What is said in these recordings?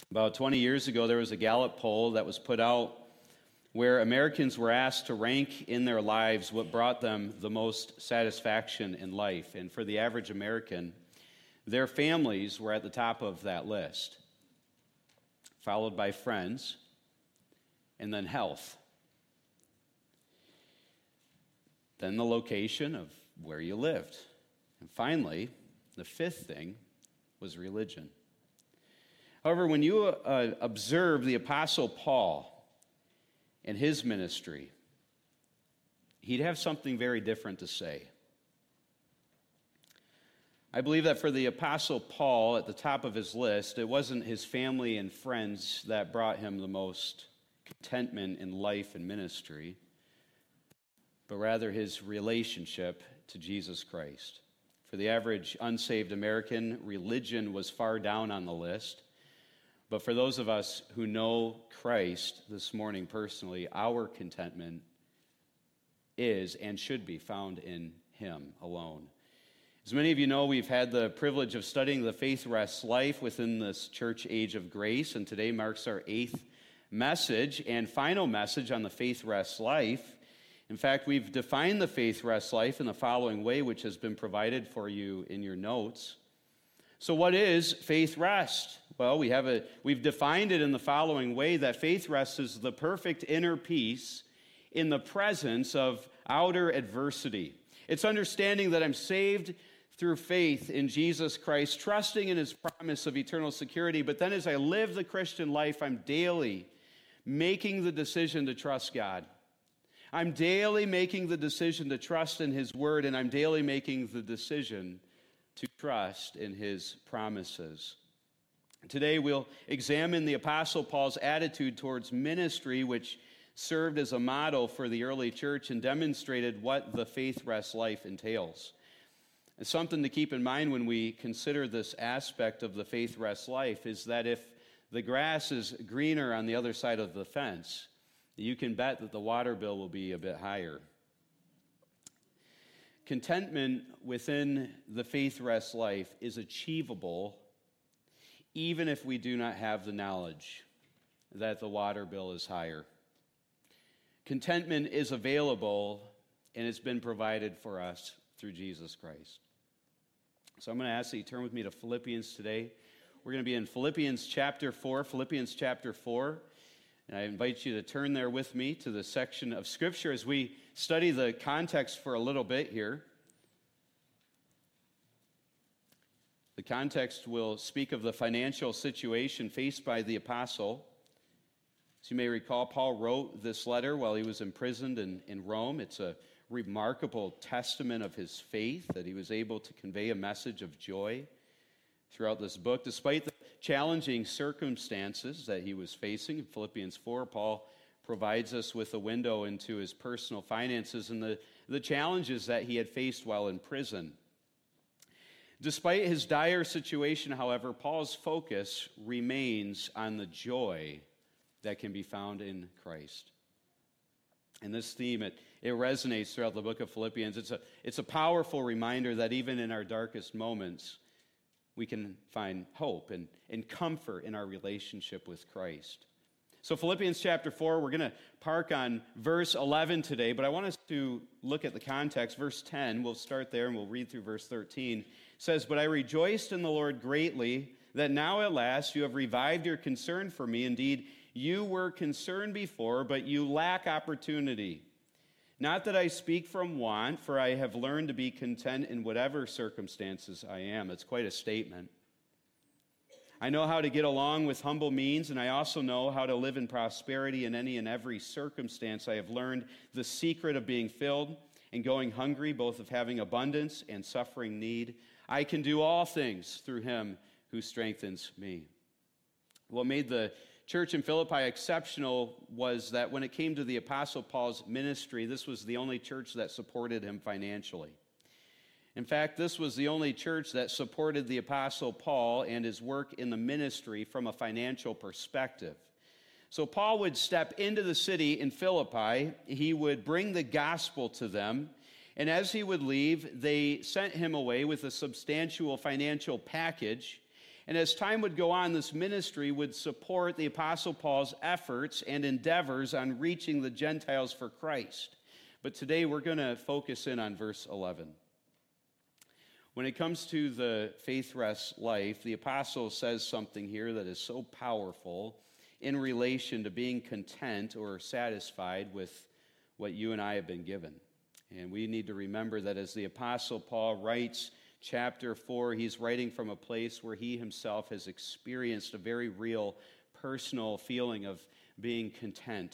About 20 years ago, there was a Gallup poll that was put out where Americans were asked to rank in their lives what brought them the most satisfaction in life. And for the average American, their families were at the top of that list, followed by friends, and then health. Then the location of where you lived. And finally, the fifth thing was religion. However, when you observe the Apostle Paul and his ministry, he'd have something very different to say. I believe that for the Apostle Paul, at the top of his list, it wasn't his family and friends that brought him the most contentment in life and ministry, but rather his relationship to Jesus Christ. For the average unsaved American, religion was far down on the list. But for those of us who know Christ this morning personally, our contentment is and should be found in Him alone. As many of you know, we've had the privilege of studying the Faith Rests Life within this church age of grace, and today marks our 8th message and final message on the Faith Rests Life. In fact, we've defined the Faith Rests Life in the following way, which has been provided for you in your notes. So what is faith rest? Well, we've defined it in the following way, that faith rest is the perfect inner peace in the presence of outer adversity. It's understanding that I'm saved through faith in Jesus Christ, trusting in His promise of eternal security, but then as I live the Christian life, I'm daily making the decision to trust God. I'm daily making the decision to trust in His Word, and I'm daily making the decision to trust in His promises. Today we'll examine the Apostle Paul's attitude towards ministry, which served as a model for the early church and demonstrated what the faith rest life entails. It's something to keep in mind when we consider this aspect of the faith rest life is that if the grass is greener on the other side of the fence, you can bet that the water bill will be a bit higher. Contentment within the faith rest life is achievable even if we do not have the knowledge that the water bill is higher. Contentment is available and it's been provided for us through Jesus Christ. So I'm going to ask that you turn with me to Philippians today. We're going to be in Philippians chapter 4, and I invite you to turn there with me to the section of Scripture as we study the context for a little bit here. The context will speak of the financial situation faced by the apostle. As you may recall, Paul wrote this letter while he was imprisoned in Rome. It's a remarkable testament of his faith that he was able to convey a message of joy throughout this book. Despite the challenging circumstances that he was facing, in Philippians 4, Paul provides us with a window into his personal finances and the challenges that he had faced while in prison. Despite his dire situation, however, Paul's focus remains on the joy that can be found in Christ. And this theme, it resonates throughout the book of Philippians. It's a powerful reminder that even in our darkest moments, we can find hope and comfort in our relationship with Christ. So Philippians chapter 4, we're going to park on verse 11 today, but I want us to look at the context. Verse 10, we'll start there and we'll read through verse 13. It says, "But I rejoiced in the Lord greatly that now at last you have revived your concern for me. Indeed, you were concerned before, but you lack opportunity. Not that I speak from want, for I have learned to be content in whatever circumstances I am." It's quite a statement. "I know how to get along with humble means, and I also know how to live in prosperity in any and every circumstance. I have learned the secret of being filled and going hungry, both of having abundance and suffering need. I can do all things through Him who strengthens me." What made the church in Philippi exceptional was that when it came to the Apostle Paul's ministry, this was the only church that supported him financially. In fact, this was the only church that supported the Apostle Paul and his work in the ministry from a financial perspective. So Paul would step into the city in Philippi, he would bring the gospel to them, and as he would leave, they sent him away with a substantial financial package. And as time would go on, this ministry would support the Apostle Paul's efforts and endeavors on reaching the Gentiles for Christ. But today we're going to focus in on verse 11. When it comes to the faith rest life, the apostle says something here that is so powerful in relation to being content or satisfied with what you and I have been given. And we need to remember that as the apostle Paul writes chapter 4, he's writing from a place where he himself has experienced a very real personal feeling of being content.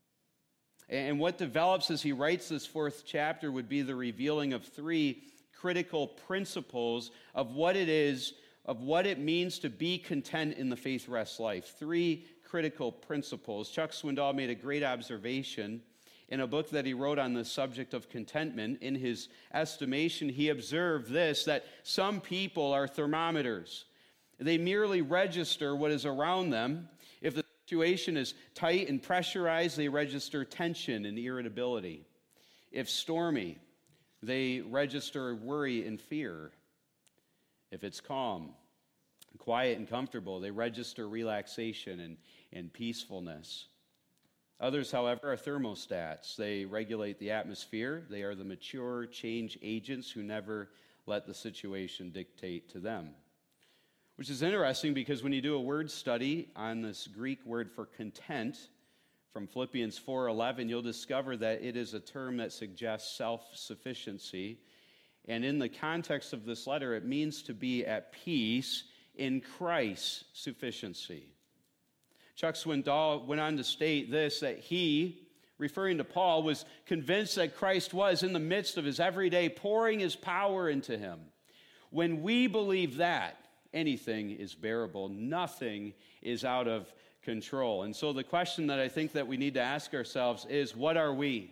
And what develops as he writes this fourth chapter would be the revealing of three critical principles of what it is, of what it means to be content in the faith rest life. Three critical principles. Chuck Swindoll made a great observation in a book that he wrote on the subject of contentment. In his estimation, he observed this, that some people are thermometers. They merely register what is around them. If the situation is tight and pressurized, they register tension and irritability. If stormy, they register worry and fear. If it's calm, quiet, and comfortable, they register relaxation and peacefulness. Others, however, are thermostats. They regulate the atmosphere. They are the mature change agents who never let the situation dictate to them. Which is interesting because when you do a word study on this Greek word for content, from Philippians 4:11, you'll discover that it is a term that suggests self-sufficiency. And in the context of this letter, it means to be at peace in Christ's sufficiency. Chuck Swindoll went on to state this, that he, referring to Paul, was convinced that Christ was in the midst of his everyday pouring his power into him. When we believe that, anything is bearable. Nothing is out of control. And so the question that I think that we need to ask ourselves is, what are we?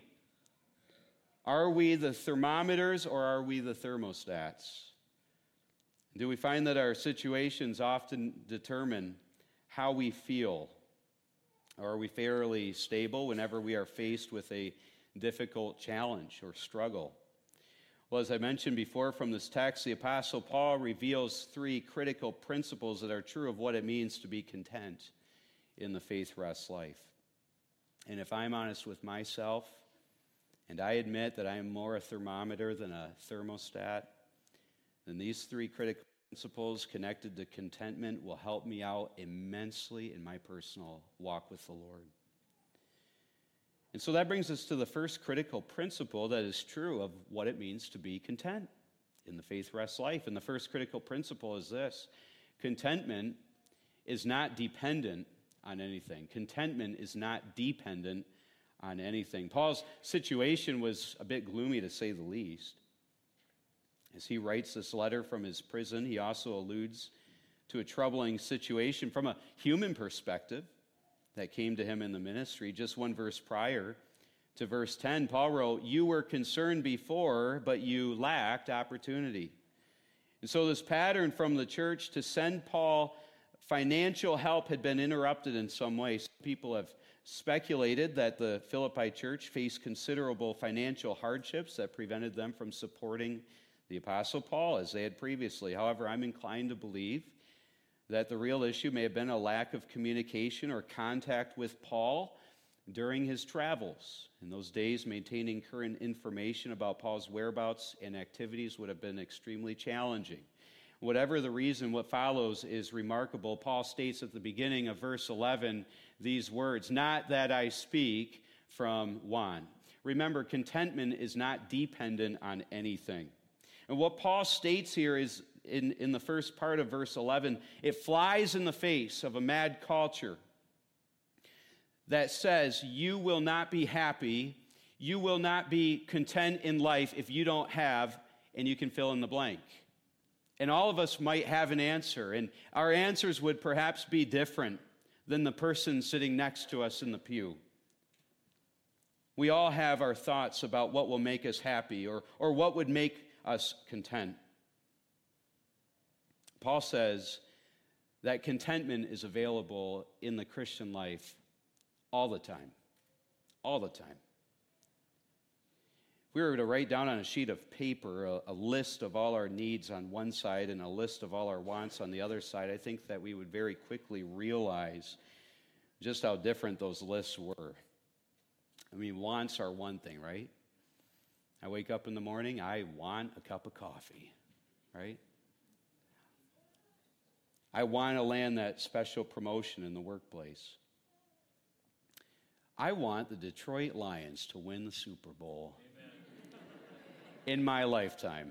Are we the thermometers or are we the thermostats? Do we find that our situations often determine how we feel? Or are we fairly stable whenever we are faced with a difficult challenge or struggle? Well, as I mentioned before from this text, the Apostle Paul reveals three critical principles that are true of what it means to be content in the faith rest life. And if I'm honest with myself, and I admit that I am more a thermometer than a thermostat, then these three critical principles connected to contentment will help me out immensely in my personal walk with the Lord. And so that brings us to the first critical principle that is true of what it means to be content in the faith rest life. And the first critical principle is this: contentment is not dependent on anything. Contentment is not dependent on anything. Paul's situation was a bit gloomy, to say the least. As he writes this letter from his prison, he also alludes to a troubling situation from a human perspective that came to him in the ministry. Just one verse prior to verse 10, Paul wrote, "You were concerned before, but you lacked opportunity." And so this pattern from the church to send Paul financial help had been interrupted in some way. Some people have speculated that the Philippi church faced considerable financial hardships that prevented them from supporting the Apostle Paul as they had previously. However, I'm inclined to believe that the real issue may have been a lack of communication or contact with Paul during his travels. In those days, maintaining current information about Paul's whereabouts and activities would have been extremely challenging. Whatever the reason, what follows is remarkable. Paul states at the beginning of verse 11 these words, "Not that I speak from want." Remember, contentment is not dependent on anything. And what Paul states here is, in the first part of verse 11, it flies in the face of a mad culture that says you will not be happy, you will not be content in life if you don't have, and you can fill in the blank. And all of us might have an answer, and our answers would perhaps be different than the person sitting next to us in the pew. We all have our thoughts about what will make us happy or what would make us content. Paul says that contentment is available in the Christian life all the time. All the time. If we were to write down on a sheet of paper a list of all our needs on one side and a list of all our wants on the other side, I think that we would very quickly realize just how different those lists were. I mean, wants are one thing, right? I wake up in the morning, I want a cup of coffee, right? I want to land that special promotion in the workplace. I want the Detroit Lions to win the Super Bowl. Amen. In my lifetime.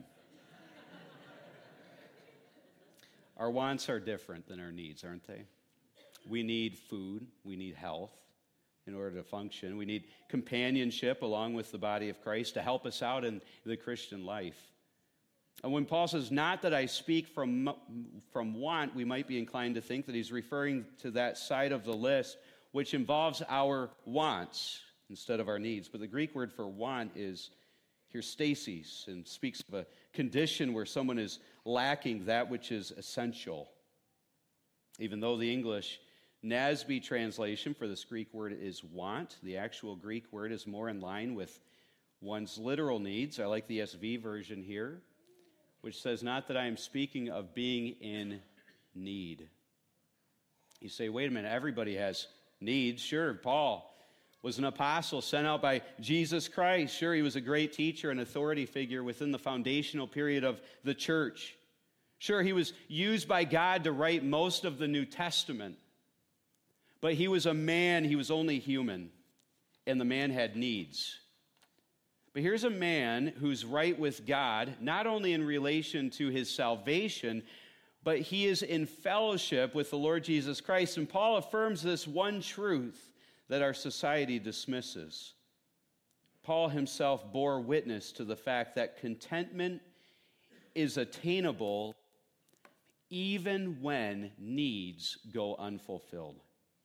Our wants are different than our needs, aren't they? We need food, we need health in order to function. We need companionship along with the body of Christ to help us out in the Christian life. And when Paul says, not that I speak from want, we might be inclined to think that he's referring to that side of the list which involves our wants instead of our needs. But the Greek word for want is hypostasis and speaks of a condition where someone is lacking that which is essential. Even though the English NASB translation for this Greek word is want, the actual Greek word is more in line with one's literal needs. I like the ESV version here, which says, not that I am speaking of being in need. You say, wait a minute, everybody has needs. Sure, Paul was an apostle sent out by Jesus Christ. Sure, he was a great teacher and authority figure within the foundational period of the church. Sure, he was used by God to write most of the New Testament. But he was a man, he was only human, and the man had needs. But here's a man who's right with God, not only in relation to his salvation, but he is in fellowship with the Lord Jesus Christ. And Paul affirms this one truth that our society dismisses. Paul himself bore witness to the fact that contentment is attainable even when needs go unfulfilled.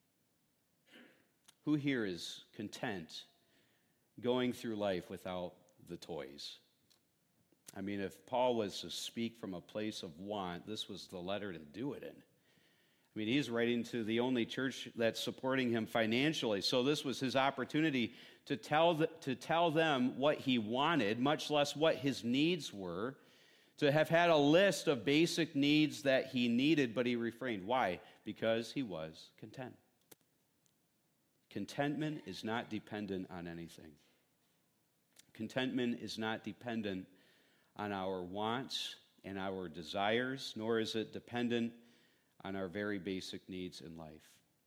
Who here is content going through life without the toys? I mean, if Paul was to speak from a place of want, this was the letter to do it in. I mean, he's writing to the only church that's supporting him financially, so this was his opportunity to tell them what he wanted, much less what his needs were, to have had a list of basic needs that he needed, but he refrained. Why? Because he was content. Contentment is not dependent on anything. Contentment is not dependent on our wants and our desires, nor is it dependent on our very basic needs in life.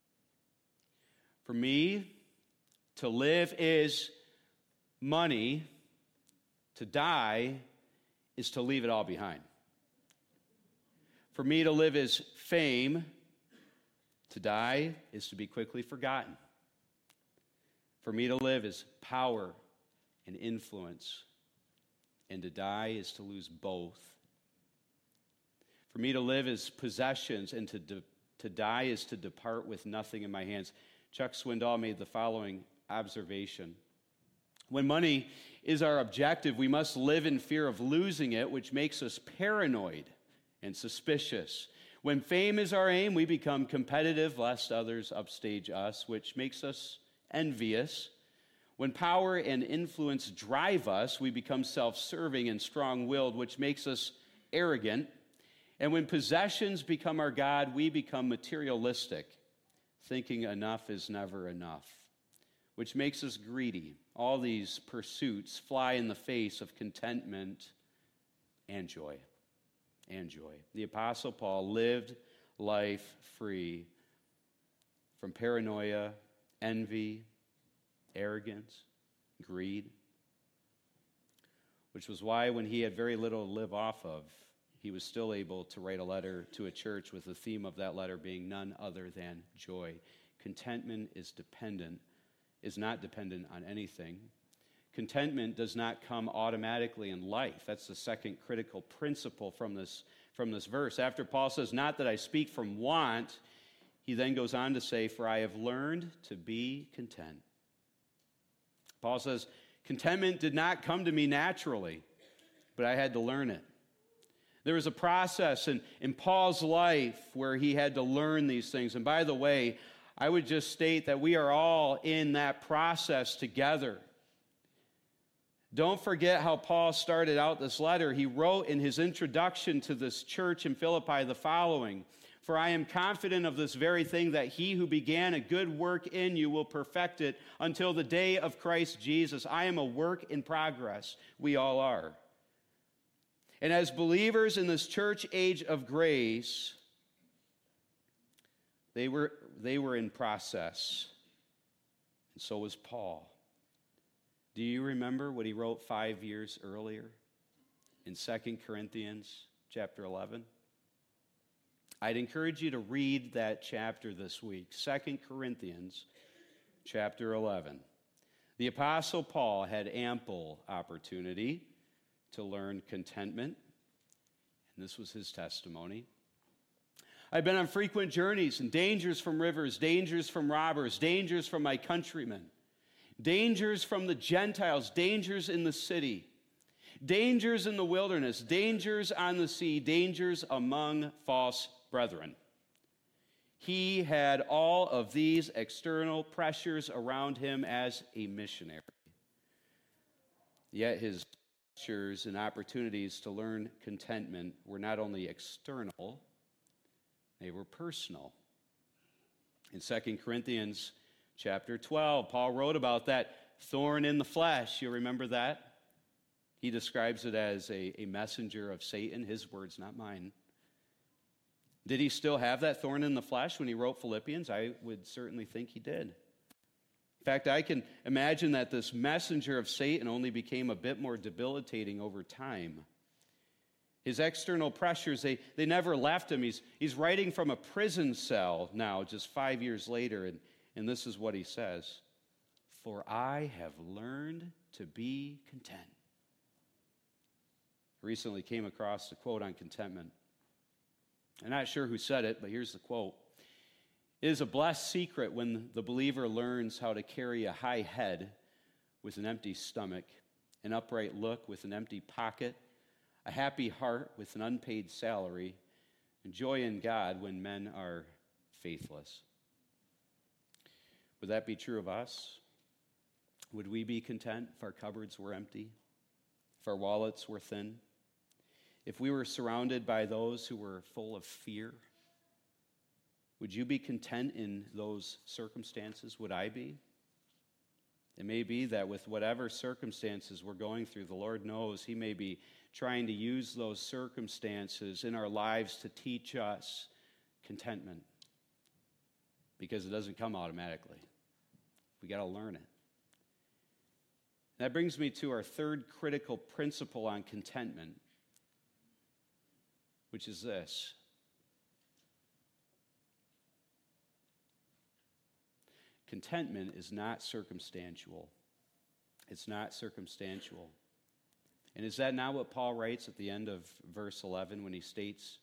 For me, to live is money. To die is to leave it all behind. For me to live is fame. To die is to be quickly forgotten. For me to live is power and influence, and to die is to lose both. For me to live is possessions, and to die is to depart with nothing in my hands. Chuck Swindoll made the following observation. When money is our objective, we must live in fear of losing it, which makes us paranoid and suspicious. When fame is our aim, we become competitive lest others upstage us, which makes us envious. When power and influence drive us, we become self-serving and strong-willed, which makes us arrogant. And when possessions become our God, we become materialistic, thinking enough is never enough, which makes us greedy. All these pursuits fly in the face of contentment and joy. And joy. The Apostle Paul lived life free from paranoia, envy, arrogance, greed, which was why when he had very little to live off of, he was still able to write a letter to a church with the theme of that letter being none other than joy. Contentment is not dependent on anything. Contentment does not come automatically in life. That's the second critical principle from this verse. After Paul says, not that I speak from want, he then goes on to say, for I have learned to be content. Paul says, contentment did not come to me naturally, but I had to learn it. There was a process in Paul's life where he had to learn these things. And by the way, I would just state that we are all in that process together. Don't forget how Paul started out this letter. He wrote in his introduction to this church in Philippi the following: "For I am confident of this very thing, that he who began a good work in you will perfect it until the day of Christ Jesus." I am a work in progress. We all are. And as believers in this church age of grace, they were in process. And so was Paul. Do you remember what he wrote 5 years earlier in 2 Corinthians chapter 11? I'd encourage you to read that chapter this week, 2 Corinthians chapter 11. The Apostle Paul had ample opportunity to learn contentment, and this was his testimony. "I've been on frequent journeys and dangers from rivers, dangers from robbers, dangers from my countrymen, dangers from the Gentiles, dangers in the city, dangers in the wilderness, dangers on the sea, dangers among false brethren." He had all of these external pressures around him as a missionary. Yet his pressures and opportunities to learn contentment were not only external, they were personal. In 2 Corinthians chapter 12, Paul wrote about that thorn in the flesh. You remember that? He describes it as a messenger of Satan, his words, not mine. Did he still have that thorn in the flesh when he wrote Philippians? I would certainly think he did. In fact, I can imagine that this messenger of Satan only became a bit more debilitating over time. His external pressures, they never left him. He's writing from a prison cell now, just 5 years later, and this is what he says: "For I have learned to be content." I recently came across a quote on contentment. I'm not sure who said it, but here's the quote: "It is a blessed secret when the believer learns how to carry a high head with an empty stomach, an upright look with an empty pocket, a happy heart with an unpaid salary, and joy in God when men are faithless." Would that be true of us? Would we be content if our cupboards were empty, if our wallets were thin, if we were surrounded by those who were full of fear? Would you be content in those circumstances? Would I be? It may be that with whatever circumstances we're going through, the Lord knows He may be trying to use those circumstances in our lives to teach us contentment, because it doesn't come automatically. We got to learn it. That brings me to our third critical principle on contentment, which is this: contentment is not circumstantial. It's not circumstantial. And is that not what Paul writes at the end of verse 11 when he states,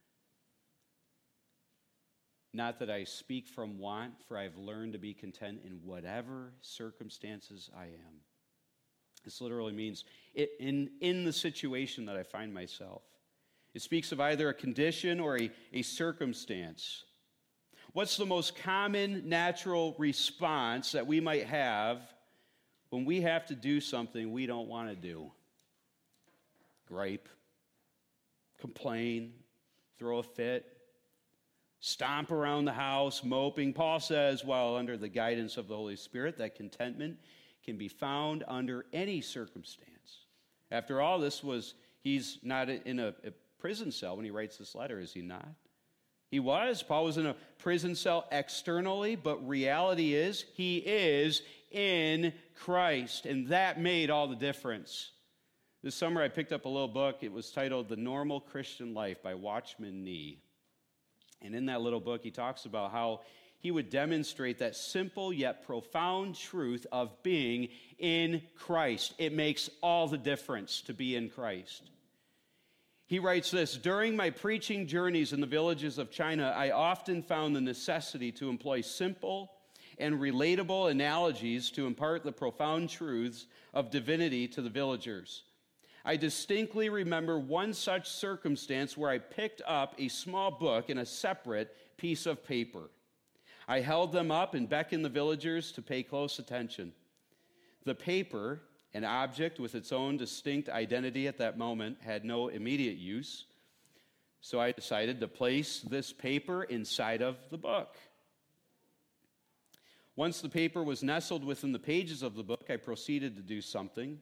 "Not that I speak from want, for I have learned to be content in whatever circumstances I am." This literally means in the situation that I find myself. It speaks of either a condition or a circumstance. What's the most common natural response that we might have when we have to do something we don't want to do? Gripe, complain, throw a fit, stomp around the house, moping. Paul says, well, under the guidance of the Holy Spirit, that contentment can be found under any circumstance. After all, he's not in a prison cell when he writes this letter, is he not? He was. Paul was in a prison cell externally, but reality is he is in Christ, and that made all the difference. This summer I picked up a little book. It was titled The Normal Christian Life by Watchman Nee. And in that little book, he talks about how he would demonstrate that simple yet profound truth of being in Christ. It makes all the difference to be in Christ. He writes this: "During my preaching journeys in the villages of China, I often found the necessity to employ simple and relatable analogies to impart the profound truths of divinity to the villagers. I distinctly remember one such circumstance where I picked up a small book and a separate piece of paper. I held them up and beckoned the villagers to pay close attention. The paper an object with its own distinct identity at that moment, had no immediate use. So I decided to place this paper inside of the book. Once the paper was nestled within the pages of the book, I proceeded to do something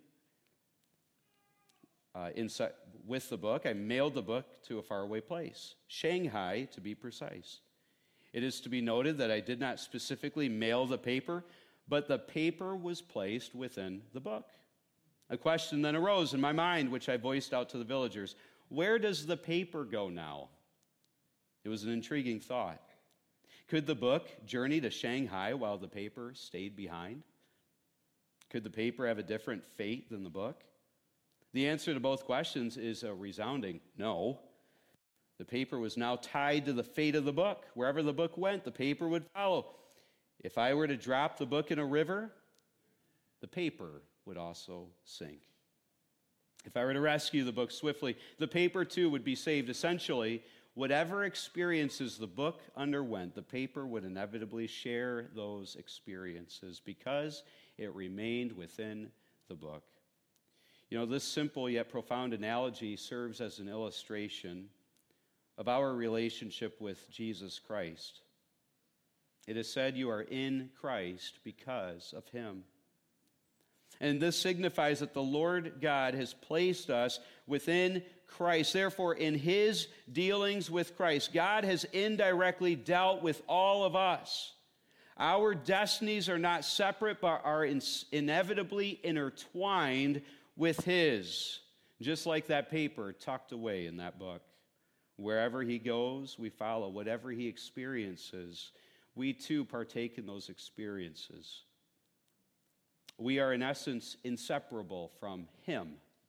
with the book. I mailed the book to a faraway place, Shanghai to be precise. It is to be noted that I did not specifically mail the paper, but the paper was placed within the book. A question then arose in my mind, which I voiced out to the villagers. Where does the paper go now? It was an intriguing thought. Could the book journey to Shanghai while the paper stayed behind? Could the paper have a different fate than the book? The answer to both questions is a resounding no. The paper was now tied to the fate of the book. Wherever the book went, the paper would follow. If I were to drop the book in a river, the paper would also sink. If I were to rescue the book swiftly, the paper too would be saved. Essentially, whatever experiences the book underwent, the paper would inevitably share those experiences because it remained within the book. You know, this simple yet profound analogy serves as an illustration of our relationship with Jesus Christ. It is said you are in Christ because of him. And this signifies that the Lord God has placed us within Christ. Therefore, in his dealings with Christ, God has indirectly dealt with all of us. Our destinies are not separate, but are inevitably intertwined with his, just like that paper tucked away in that book. Wherever he goes, we follow. Whatever he experiences, we too partake in those experiences. We are, in essence, inseparable from him.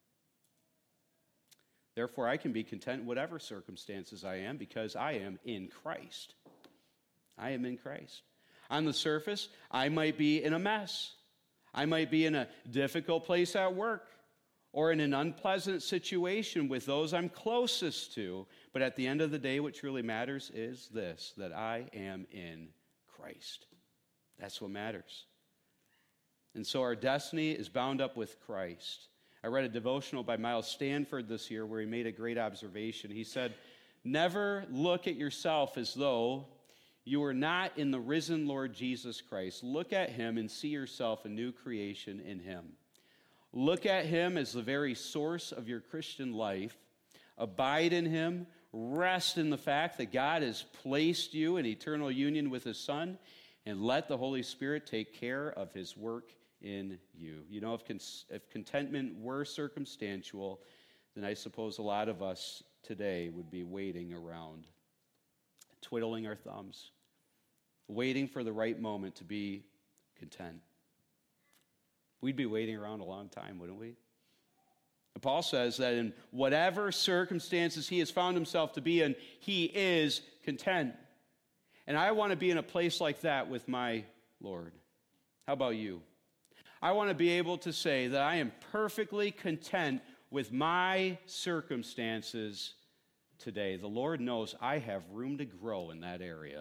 Therefore, I can be content in whatever circumstances I am because I am in Christ. I am in Christ. On the surface, I might be in a mess. I might be in a difficult place at work or in an unpleasant situation with those I'm closest to. But at the end of the day, what truly matters is this, that I am in Christ. That's what matters. And so our destiny is bound up with Christ. I read a devotional by Miles Stanford this year where he made a great observation. He said, never look at yourself as though you are not in the risen Lord Jesus Christ. Look at him and see yourself a new creation in him. Look at him as the very source of your Christian life. Abide in him. Rest in the fact that God has placed you in eternal union with his Son, and let the Holy Spirit take care of his work in you. You know, if contentment were circumstantial, then I suppose a lot of us today would be waiting around, twiddling our thumbs, waiting for the right moment to be content. We'd be waiting around a long time, wouldn't we? And Paul says that in whatever circumstances he has found himself to be in, he is content. And I want to be in a place like that with my Lord. How about you? I want to be able to say that I am perfectly content with my circumstances today. The Lord knows I have room to grow in that area.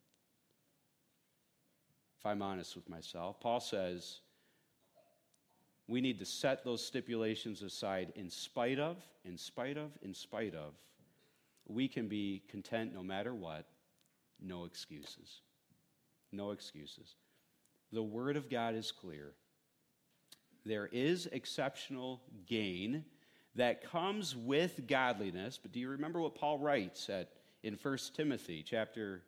If I'm honest with myself, Paul says we need to set those stipulations aside in spite of. We can be content no matter what. No excuses. No excuses. The Word of God is clear. There is exceptional gain that comes with godliness, but do you remember what Paul writes in 1 Timothy chapter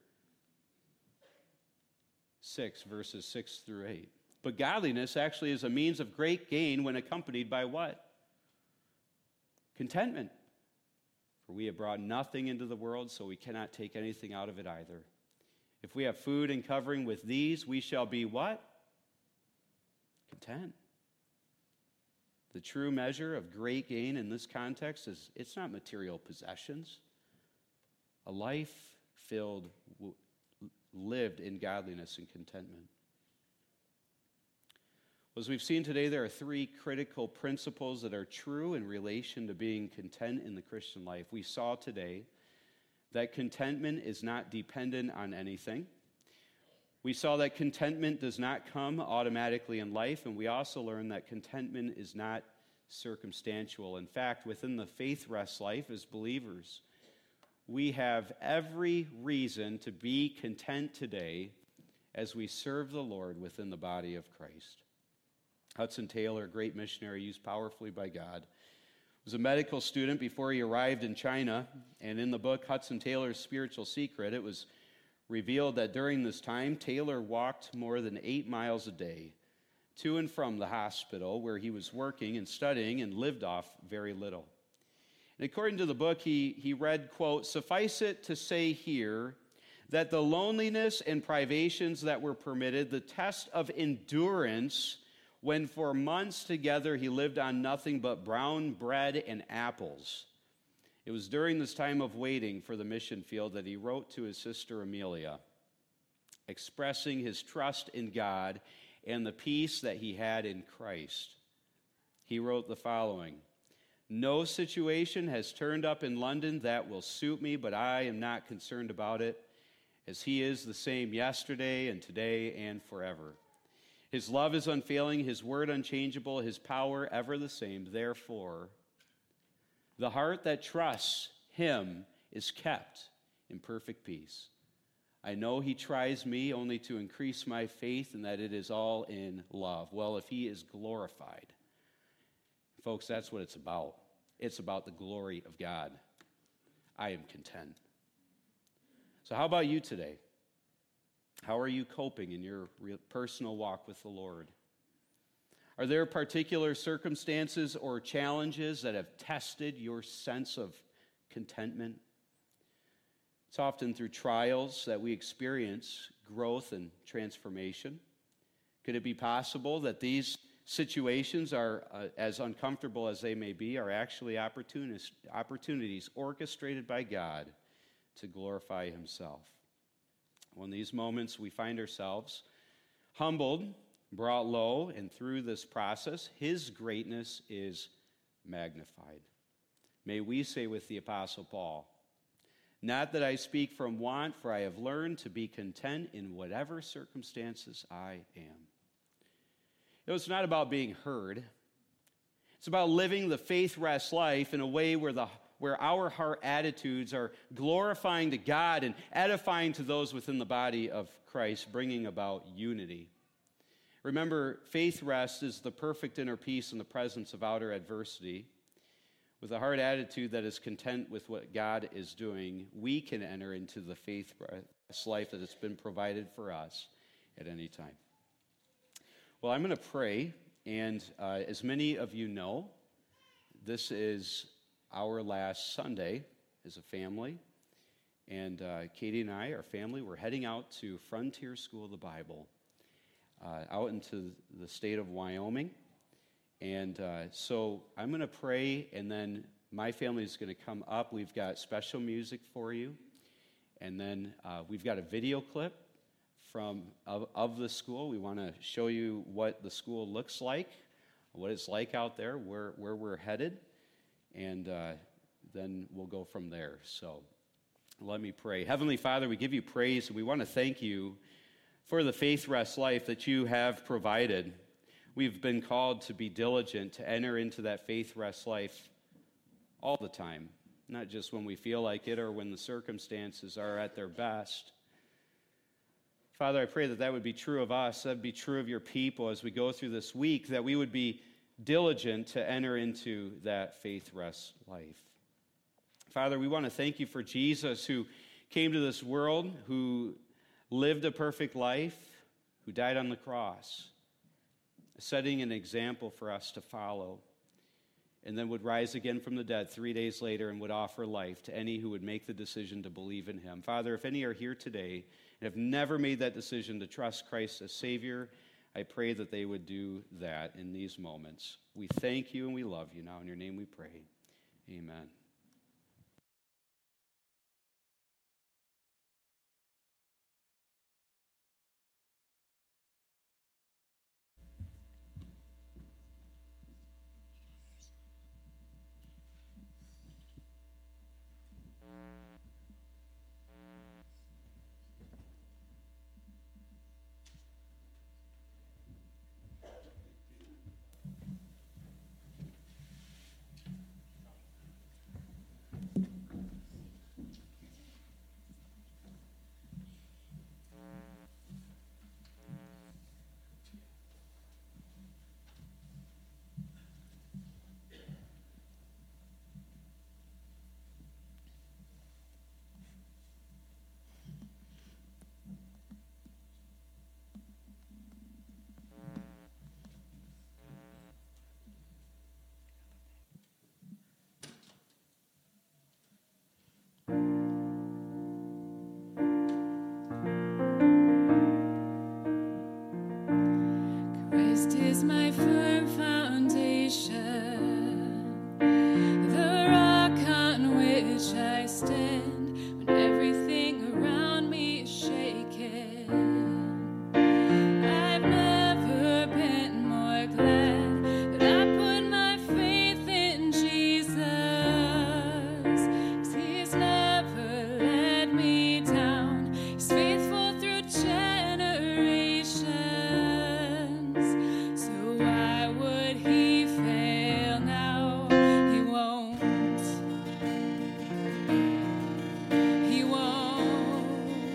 6, verses 6 through 8? But godliness actually is a means of great gain when accompanied by what? Contentment. For we have brought nothing into the world, so we cannot take anything out of it either. If we have food and covering with these, we shall be what? Content. The true measure of great gain in this context is it's not material possessions. A life lived in godliness and contentment. As we've seen today, there are three critical principles that are true in relation to being content in the Christian life. We saw today that contentment is not dependent on anything. We saw that contentment does not come automatically in life, and we also learned that contentment is not circumstantial. In fact, within the Faith Rest life as believers, we have every reason to be content today as we serve the Lord within the body of Christ. Hudson Taylor, a great missionary used powerfully by God, was a medical student before he arrived in China, and in the book Hudson Taylor's Spiritual Secret, it was revealed that during this time, Taylor walked more than 8 miles a day to and from the hospital where he was working and studying and lived off very little. And according to the book, he read, quote, "Suffice it to say here that the loneliness and privations that were permitted, the test of endurance when for months together he lived on nothing but brown bread and apples. It was during this time of waiting for the mission field that he wrote to his sister Amelia, expressing his trust in God and the peace that he had in Christ. He wrote the following: "No situation has turned up in London that will suit me, but I am not concerned about it, as he is the same yesterday and today and forever. His love is unfailing, his word unchangeable, his power ever the same. Therefore, the heart that trusts him is kept in perfect peace. I know he tries me only to increase my faith and that it is all in love." Well, if he is glorified, folks, that's what it's about. It's about the glory of God. I am content. So how about you today? How are you coping in your personal walk with the Lord? Are there particular circumstances or challenges that have tested your sense of contentment? It's often through trials that we experience growth and transformation. Could it be possible that these situations are, as uncomfortable as they may be, are actually opportunities orchestrated by God to glorify himself? Well, in these moments, we find ourselves humbled, brought low, and through this process, his greatness is magnified. May we say with the Apostle Paul, "Not that I speak from want, for I have learned to be content in whatever circumstances I am." It's not about being heard. It's about living the faith rest life in a way where our heart attitudes are glorifying to God and edifying to those within the body of Christ, bringing about unity. Remember, faith rest is the perfect inner peace in the presence of outer adversity. With a heart attitude that is content with what God is doing, we can enter into the faith rest life that has been provided for us at any time. Well, I'm going to pray, and as many of you know, this is our last Sunday as a family, and Katie and I, our family, we're heading out to Frontier School of the Bible, out into the state of Wyoming, and so I'm going to pray, and then my family is going to come up. We've got special music for you, and then we've got a video clip of the school. We want to show you what the school looks like, what it's like out there, where we're headed, and then we'll go from there. So let me pray. Heavenly Father, we give you praise, and we want to thank you for the faith rest life that you have provided. We've been called to be diligent, to enter into that faith rest life all the time, not just when we feel like it or when the circumstances are at their best. Father, I pray that would be true of us, that would be true of your people as we go through this week, that we would be diligent to enter into that faith rest life. Father, we want to thank you for Jesus, who came to this world, who lived a perfect life, who died on the cross, setting an example for us to follow, and then would rise again from the dead 3 days later and would offer life to any who would make the decision to believe in him. Father, if any are here today and have never made that decision to trust Christ as Savior, I pray that they would do that in these moments. We thank you and we love you. Now in your name we pray. Amen. Christ is my firm foundation, the rock on which I stand when everything around me is shaken. I've never been more glad that I put my faith in Jesus, 'cause He's never let me down. He's faithful through generations. So why would He fail now? He won't. He won't.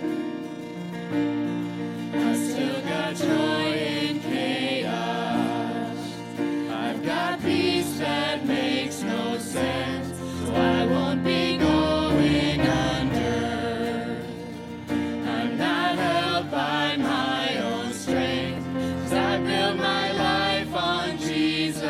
I've still got joy in chaos. I've got peace that makes no sense. So I won't be going under. I'm not held by my own strength, 'cause I build my life on Jesus.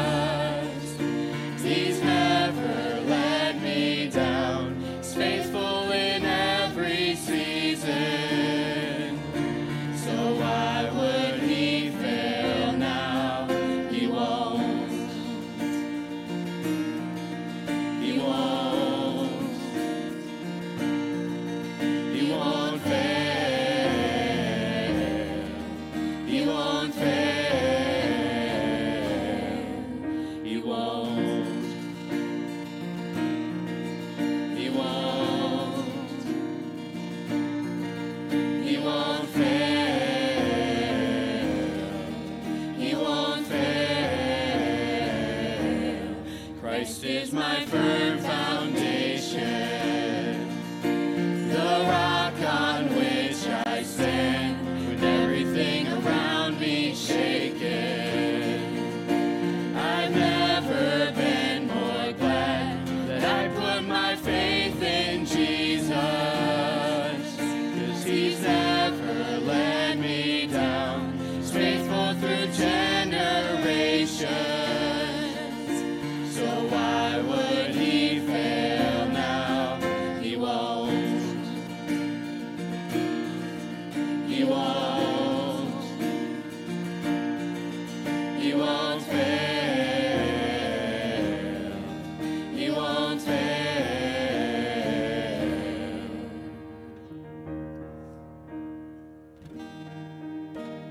He's never let me down. He's faithful in every season. So why would He fail now? He won't. He won't. He won't fail. He won't fail. He won't. He won't. He won't fail. He won't fail. Christ is my firm foundation, the rock on which I stand when everything around me is shaken. I've never been more glad that I put my faith in Jesus, 'cause He's never let me down. He's faithful through generations. So why would He fail now? He won't. He won't. He won't fail. He won't fail.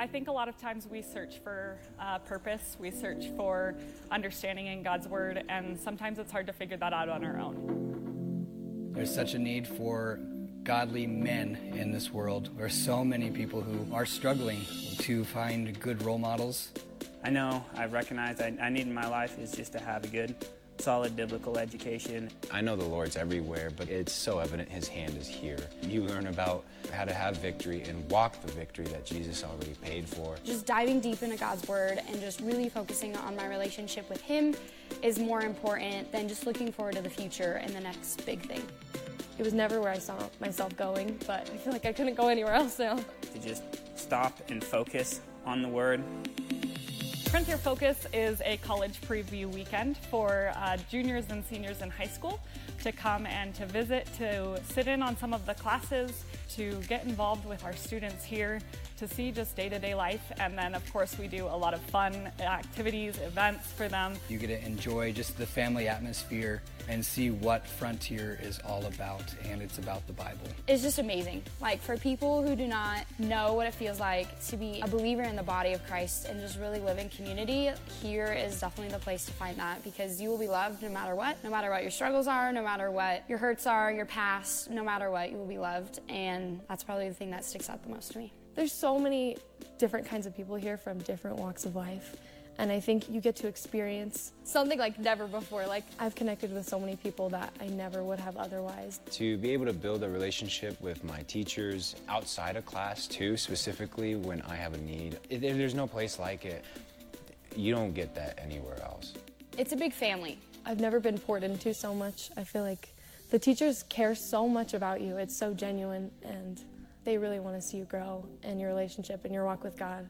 I think a lot of times we search for purpose, we search for understanding in God's Word, and sometimes it's hard to figure that out on our own. There's such a need for godly men in this world. There are so many people who are struggling to find good role models. I know, I recognize I need in my life is just to have a good, solid biblical education. I know the Lord's everywhere, but it's so evident His hand is here. You learn about how to have victory and walk the victory that Jesus already paid for. Just diving deep into God's Word and just really focusing on my relationship with Him is more important than just looking forward to the future and the next big thing. It was never where I saw myself going, but I feel like I couldn't go anywhere else now. To just stop and focus on the Word. Frontier Focus is a college preview weekend for juniors and seniors in high school to come and to visit, to sit in on some of the classes, to get involved with our students here, to see just day-to-day life. And then, of course, we do a lot of fun activities, events for them. You get to enjoy just the family atmosphere and see what Frontier is all about, and it's about the Bible. It's just amazing. Like, for people who do not know what it feels like to be a believer in the body of Christ and just really live in community, here is definitely the place to find that, because you will be loved no matter what your struggles are, no matter what your hurts are, your past, no matter what, you will be loved, and that's probably the thing that sticks out the most to me. There's so many different kinds of people here from different walks of life. And I think you get to experience something like never before. Like, I've connected with so many people that I never would have otherwise. To be able to build a relationship with my teachers outside of class too, specifically when I have a need. There's no place like it. You don't get that anywhere else. It's a big family. I've never been poured into so much. I feel like the teachers care so much about you. It's so genuine, and they really want to see you grow in your relationship and your walk with God.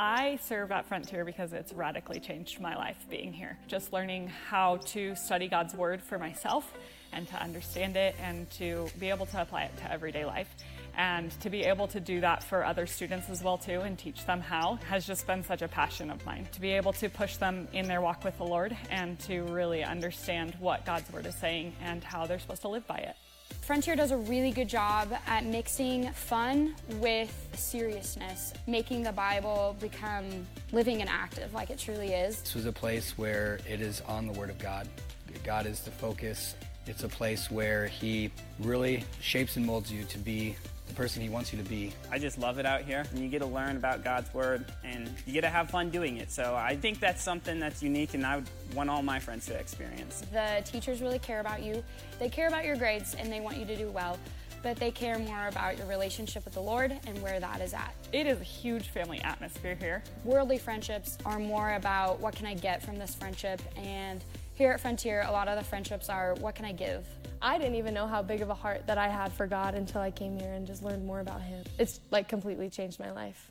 I serve at Frontier because it's radically changed my life being here. Just learning how to study God's Word for myself and to understand it and to be able to apply it to everyday life. And to be able to do that for other students as well too and teach them how has just been such a passion of mine. To be able to push them in their walk with the Lord and to really understand what God's Word is saying and how they're supposed to live by it. Frontier does a really good job at mixing fun with seriousness, making the Bible become living and active like it truly is. This was a place where it is on the Word of God. God is the focus. It's a place where He really shapes and molds you to be the person He wants you to be. I just love it out here, and you get to learn about God's Word, and you get to have fun doing it. So I think that's something that's unique, and I would want all my friends to experience. The teachers really care about you. They care about your grades, and they want you to do well, but they care more about your relationship with the Lord and where that is at. It is a huge family atmosphere here. Worldly friendships are more about what can I get from this friendship, and here at Frontier, a lot of the friendships are what can I give? I didn't even know how big of a heart that I had for God until I came here and just learned more about Him. It's like completely changed my life.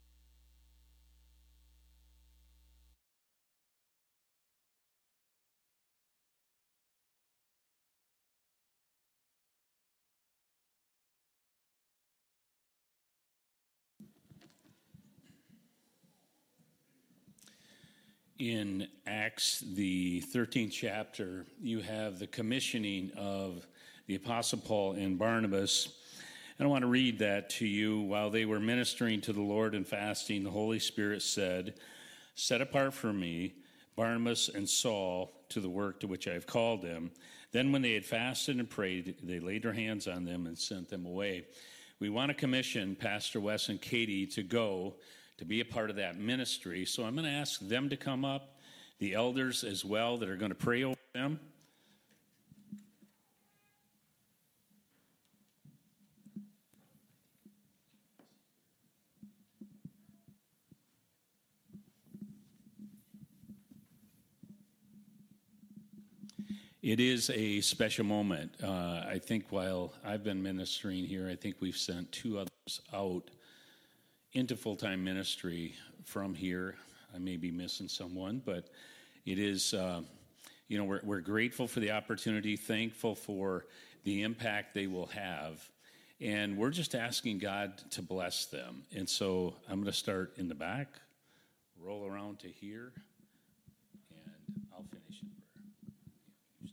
In Acts, the 13th chapter, you have the commissioning of the Apostle Paul and Barnabas. And I want to read that to you. While they were ministering to the Lord and fasting, the Holy Spirit said, "Set apart for me Barnabas and Saul to the work to which I have called them." Then when they had fasted and prayed, they laid their hands on them and sent them away. We want to commission Pastor Wes and Katie to go to be a part of that ministry. So I'm going to ask them to come up, the elders as well that are going to pray over them. It is a special moment. I think while I've been ministering here, I think we've sent 2 others out into full-time ministry from here. I may be missing someone, but it is, we're grateful for the opportunity, thankful for the impact they will have, and we're just asking God to bless them. And so I'm going to start in the back, roll around to here, and I'll finish in prayer.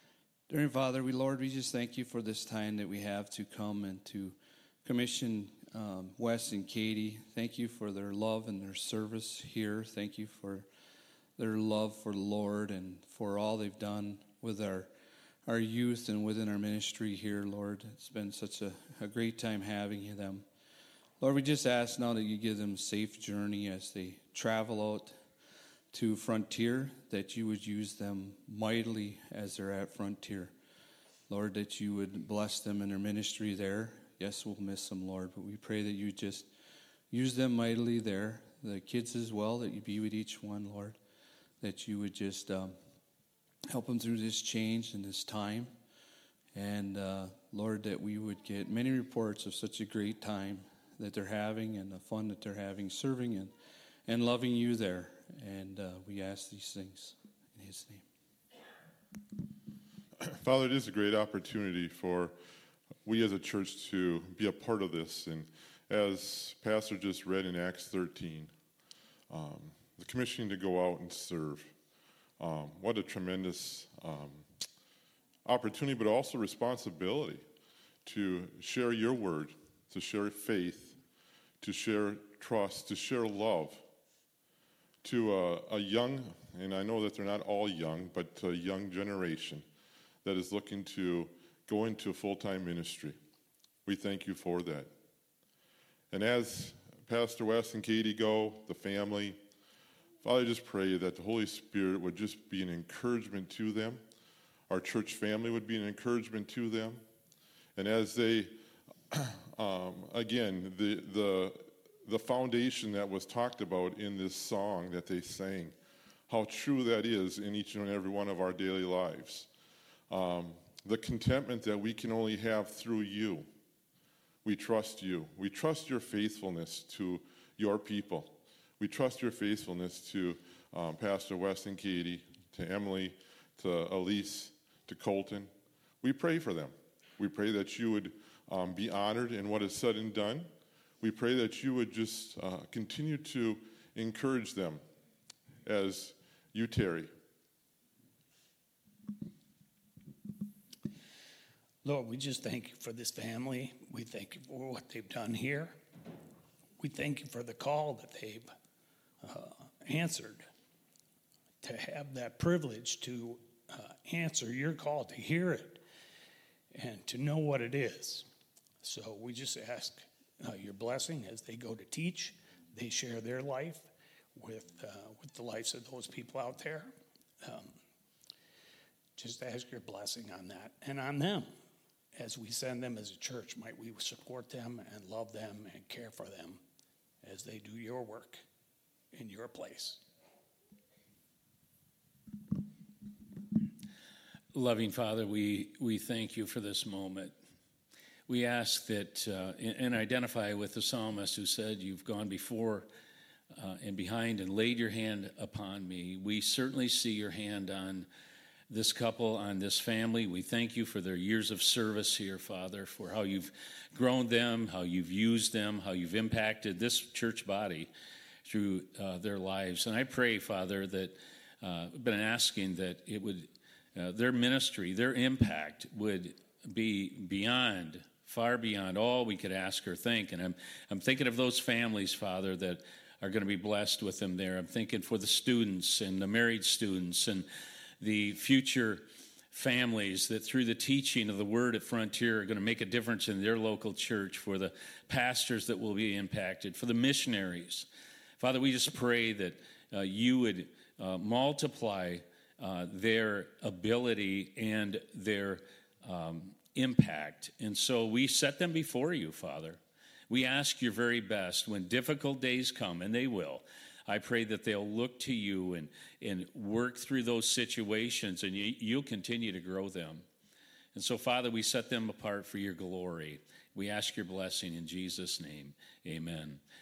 Dear Father, Lord, we just thank you for this time that we have to come and to commission Wes and Katie. Thank you for their love and their service here. Thank you for their love for the Lord and for all they've done with our youth and within our ministry here, Lord. It's been such a great time having them. Lord, we just ask now that you give them a safe journey as they travel out to Frontier, that you would use them mightily as they're at Frontier. Lord, that you would bless them in their ministry there. Yes, we'll miss them, Lord, but we pray that you just use them mightily there. The kids as well, that you be with each one, Lord. That you would just help them through this change and this time. And, Lord, that we would get many reports of such a great time that they're having and the fun that they're having serving and loving you there. And we ask these things in his name. Father, it is a great opportunity for we as a church to be a part of this. And as Pastor just read in Acts 13, the commissioning to go out and serve. What a tremendous opportunity, but also responsibility to share your word, to share faith, to share trust, to share love to a young, and I know that they're not all young, but a young generation that is looking to go into a full-time ministry. We thank you for that. And as Pastor Wes and Katie go, the family, Father, I just pray that the Holy Spirit would just be an encouragement to them. Our church family would be an encouragement to them. And as they, again, the foundation that was talked about in this song that they sang, how true that is in each and every one of our daily lives. The contentment that we can only have through you. We trust you. We trust your faithfulness to your people. We trust your faithfulness to Pastor Wes and Katie, to Emily, to Elise, to Colton. We pray for them. We pray that you would be honored in what is said and done. We pray that you would just continue to encourage them as you tarry. Lord, we just thank you for this family. We thank you for what they've done here. We thank you for the call that they've answered, to have that privilege to answer your call, to hear it, and to know what it is. So we just ask your blessing as they go to teach. They share their life with the lives of those people out there. Just ask your blessing on that and on them. As we send them as a church, might we support them and love them and care for them as they do your work in your place. Loving Father, we thank you for this moment. We ask that, and identify with the psalmist who said, you've gone before and behind and laid your hand upon me. We certainly see your hand on this couple, on this family. We thank you for their years of service here, Father, for how you've grown them, how you've used them, how you've impacted this church body through their lives. And I pray, Father, that I've been asking that it would, their ministry, their impact would be beyond, far beyond all we could ask or think. And I'm thinking of those families, Father, that are going to be blessed with them there. I'm thinking for the students and the married students and the future families that through the teaching of the word at Frontier are going to make a difference in their local church, for the pastors that will be impacted, for the missionaries. Father, we just pray that you would multiply their ability and their impact. And so we set them before you, Father. We ask your very best when difficult days come, and they will. I pray that they'll look to you and work through those situations, and you'll continue to grow them. And so, Father, we set them apart for your glory. We ask your blessing in Jesus' name. Amen.